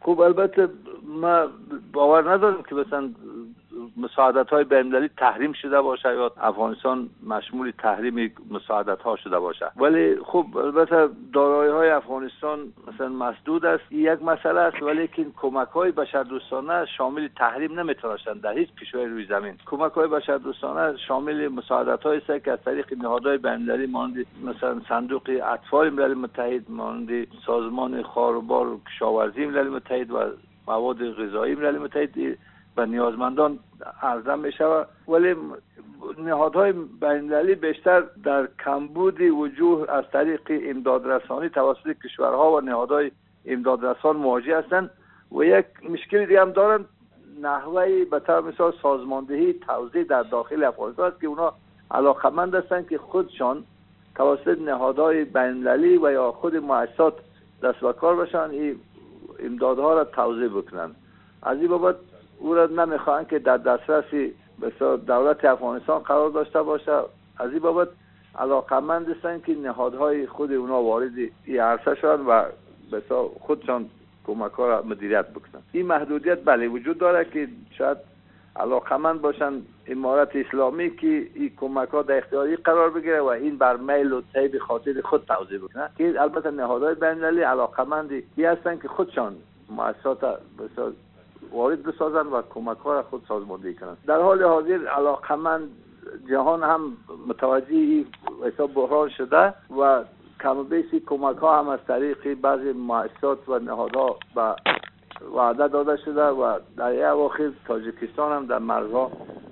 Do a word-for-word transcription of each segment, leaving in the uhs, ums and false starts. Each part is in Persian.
خب البته ما باور ندارم که مثلا مساعدت‌های بین‌المللی تحریم شده باشه یا افغانستان مشمول تحریم مساعدت‌ها شده باشه، ولی خب البته دارایی‌های افغانستان مثلا مسدود است، یک مسئله است، ولی که کمک‌های بشردوستانه شامل تحریم نمی‌تونه شدن در هیچ کشوری روی زمین. کمک‌های بشردوستانه شامل مساعدت‌هایی است که از طریق نهادهای بین‌المللی مانند مثلا صندوق اطفال ملل متحد، مانند سازمان خاروبار و کشاورزی ملل متحد و مواد غذایی ملل متحد و نیازمندان عرضه می شود، ولی نهادهای بین‌المللی بیشتر در کمبود وجوه از طریق امدادرسانی توسط کشورها و نهادهای امدادرسان مواجه هستند و یک مشکل دیگه هم دارند، نحوه به طور مثال سازماندهی توزیع در داخل افغانستان است که اونا علاقمند هستند که خودشان توسط نهادهای بین‌المللی و یا خود مؤسسات دست به کار بشن این امدادها را توزیع بکنند. از این بابت او را نمیخواهند که در دسترس مثلا دولت افغانستان قرار داشته باشه. از این بابت علاقمند هستند که نهادهای خود اونا وارد این عرصه شوند و مثلا خودشان کمک‌ها را مدیریت بکنند. این محدودیت بله وجود داره که شاید علاقمند باشن امارت اسلامی که این کمک‌ها در اختیاری قرار بگیره و این بر میل و طیب خاطر خود توزیع بکنه، که البته نهادهای بین‌المللی علاقمندی هستند که خودشان مؤسسات مثلا وارد بسازن و کمک‌ها را خود سازماندهی کنند. در حال حاضر علاقمند جهان هم متوجه حساب بحران شده و کم و بیش کمک‌ها هم از طریق بعضی مؤسسات و نهادها و وعده داده شده و در اواخر تاجیکستان هم در مرزها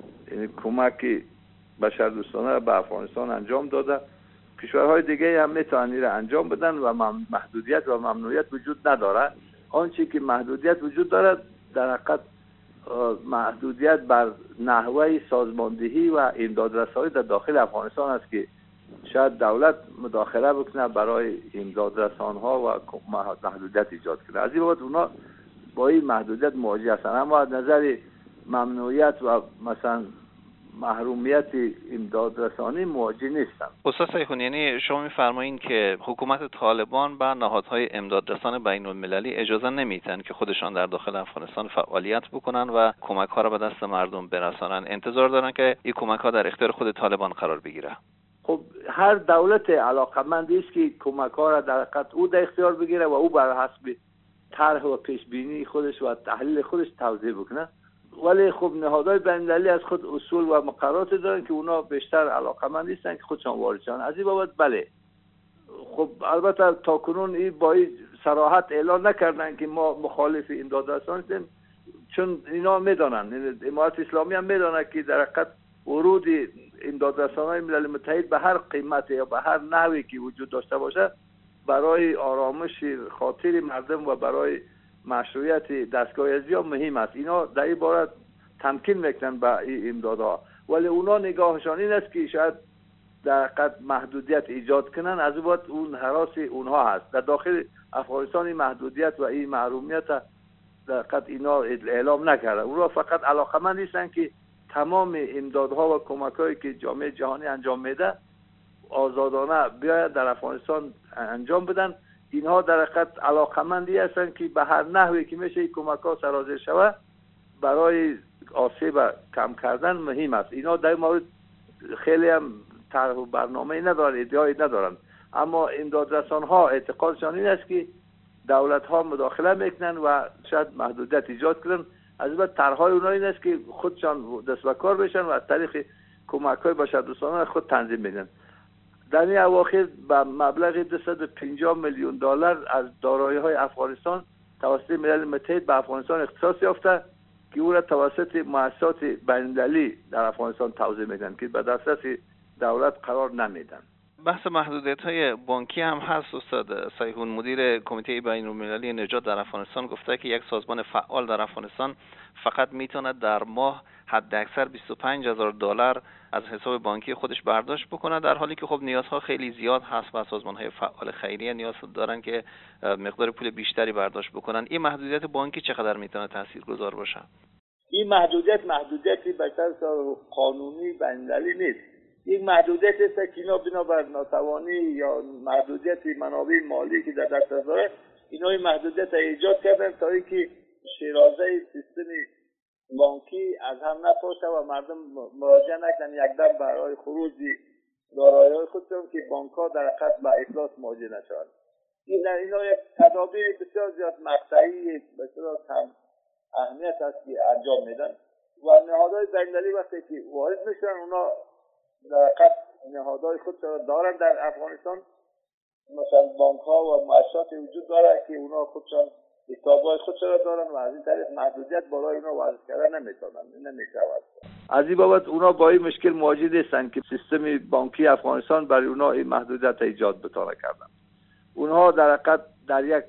کمک بشردوستانه به افغانستان انجام داده. کشورهای دیگه هم میتونن این را انجام بدن و محدودیت و ممنوعیت وجود نداره. آنچه که محدودیت وجود دارد در حقیقت محدودیت بر نحوه سازماندهی و امدادرسانی در داخل افغانستان است که شاید دولت مداخله بکنه برای امدادرسانها و محدودیت ایجاد کنه. از این بابت اونا با این محدودیت مواجه هستند، اما از نظر ممنوعیت و مثلا محرومیت امدادرسانی مواجه نیستند. استاد سیخون، یعنی شما می‌فرمایید که حکومت طالبان و نهادهای امدادرسان بین‌المللی اجازه نمیدن که خودشان در داخل افغانستان فعالیت بکنن و کمک‌ها را به دست مردم برسانن، انتظار دارن که این کمک‌ها در اختیار خود طالبان قرار بگیره. خب هر دولت علاقمندی است که کمک‌ها را در حقیقت او در اختیار بگیره و او بر حسب طرح و پیشبینی خودش و تحلیل خودش توزیع بکنه، ولی خب نهادهای بین‌المللی از خود اصول و مقررات دارن که اونا بیشتر علاقمند نیستن که خودشان وارد شن. از این بابت بله خب البته تاکنون این با این صراحت اعلان نکردن که ما مخالف امدادرسان هستیم، چون اینا میدونن، امارت اسلامی هم میدونه که در حقیقت ورود امدادرسان‌های ملل متحد به هر قیمت یا به هر نحوی که وجود داشته باشه برای آرامش خاطر مردم و برای مشروعیت دستگاه ازیا مهم است. اینا در این باره تمکین میکنن به این امدادها، ولی اونا نگاهشان این است که شاید در حقیقت محدودیت ایجاد کنن. از اون وقت اون حراس اونها هست در داخل افغانستان محدودیت و این محرومیت در حقیقت اینا اعلام نکرده. اونها فقط علاقمند نیستن که تمام امدادها و کمک‌هایی که جامعه جهانی انجام میده آزادانه بیاید در افغانستان انجام بدن. اینها در حقیقت علاقمندی هستند که به هر نحوی که میشه این کمک‌ها سرازیر شود برای آسیب کم کردن مهم است. اینا در مورد خیلی هم طرح و برنامه‌ای ندارن، ادعایی ندارن، اما امدادرسان‌ها اعتقادشان این است که دولت‌ها مداخله میکنن و شاید محدودیت ایجاد کنن. از بعد طرح‌های اونها این است که خودشان دست به کار بشن و از طریق کمک‌های بشردوستانه خود تنظیم بدن. در این اواخر به مبلغ دویست و پنجاه میلیون دلار از دارایی‌های افغانستان توسط ملل متحد به افغانستان اختصاص یافته که او را توسط مؤسسات بین‌المللی در افغانستان توزیع میدن که به دسترس دولت قرار نمیدن. بحث محدودیت‌های بانکی هم هست. استاد سیحون، مدیر کمیته بین‌المللی نجات در افغانستان، گفته که یک سازمان فعال در افغانستان فقط میتونه در ماه حداکثر بیست و پنج هزار دلار از حساب بانکی خودش برداشت بکنه، در حالی که خب نیازها خیلی زیاد هست و سازمان‌های فعال خیریه نیاز دارن که مقدار پول بیشتری برداشت بکنن. این محدودیت بانکی چقدر میتونه تاثیرگذار باشه؟ این محدودیت محدودیتی به طور قانونی بین‌المللی نیست. یک محدودیت است که اینا بنابر ناتوانی یا محدودیت منابع مالی که در دست داره اینا این محدودیت ایجاد کردن تا اینکه شیرازه سیستم بانکی از هم نپاشه و مردم مراجعه نکنن یک دم برای خروج دارایی‌های خودشون که بانک‌ها در حقیقت به افلاس مواجه نشوند. این اینا یک تدابیر بسیار زیاد مقطعی بسیار کم اهمیت است که انجام میدن و نهادهای بین‌المللی وقتی که وارد میشن اونا در حقیقت نهادهای خودشون دارن در افغانستان، مثلا بانک‌ها و مؤسسات وجود داره که اونا خودشون حساب‌های خودشون دارن و از این طریق محدودیت برای اونا وضع کردن نمیتونن نمیشود. از این بابت اونا با این مشکل مواجه نیستن که سیستم بانکی افغانستان برای اونا این محدودیت ایجاد بتونه کردن. اونها در حقیقت در یک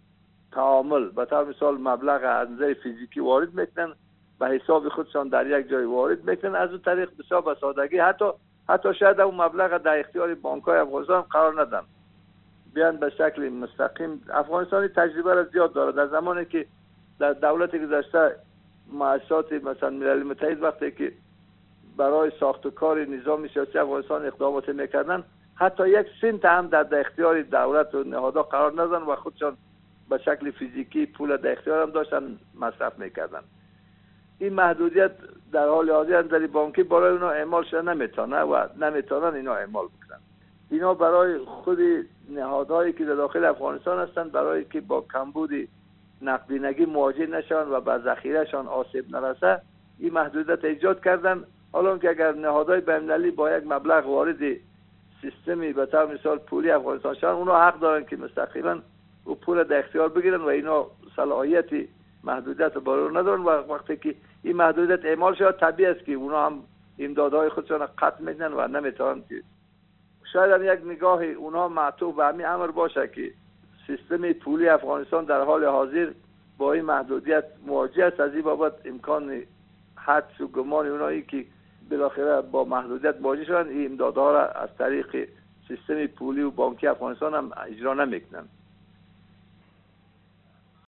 تعامل به طور مثال مبلغ از نظر فیزیکی وارد میکنن به حساب خودشان در یک جای وارد میکنن، از اون طریق بسیار به سادگی حتی حتی شاید اون مبلغ در اختیار بانک‌های افغانستان قرار ندن، بیان به شکل مستقیم. افغانستان تجربه را زیاد داره. در زمانی که در دولت گذشته مؤسسات مثلا ملل متحد وقتی که برای ساخت و کار نظام سیاسی افغانستان اقدامات میکردن، حتی یک سنت هم در اختیار دولت و نهادها قرار ندادن و خودشان به شکل فیزیکی پول در اختیار هم داشتن مصرف میکردن. این محدودیت در حال حاضر در بانکی برای اونا اعمال شده نمیتونه و نمیتونن اینا اعمال بکنن. اینا برای خود نهادهایی که در داخل افغانستان هستند برای که با کمبود نقدینگی مواجه نشوند و به ذخیرهشان آسیب نرسه این محدودیت ایجاد کردن. حالا که اگر نهادهای بین‌المللی با یک مبلغ وارد سیستمی به طور مثال پولی افغانستان شدن، اونا حق دارن که مستقیما او پول در اختیار بگیرن و اینا صلاحیت محدودیت برای ندارن و وقتی که این محدودیت اعمال شد طبیعی است که اونا هم امدادهای خودشون قطع میکنن و نمیتونن که شاید هم یک نگاه اونها معطوف به همین امر باشه که سیستم پولی افغانستان در حال حاضر با این محدودیت مواجه است. از این بابت امکان حدس و گمان اونایی که بالاخره با محدودیت مواجه شدن این امدادها را از طریق سیستم پولی و بانکی افغانستان هم اجرا نمیکنن.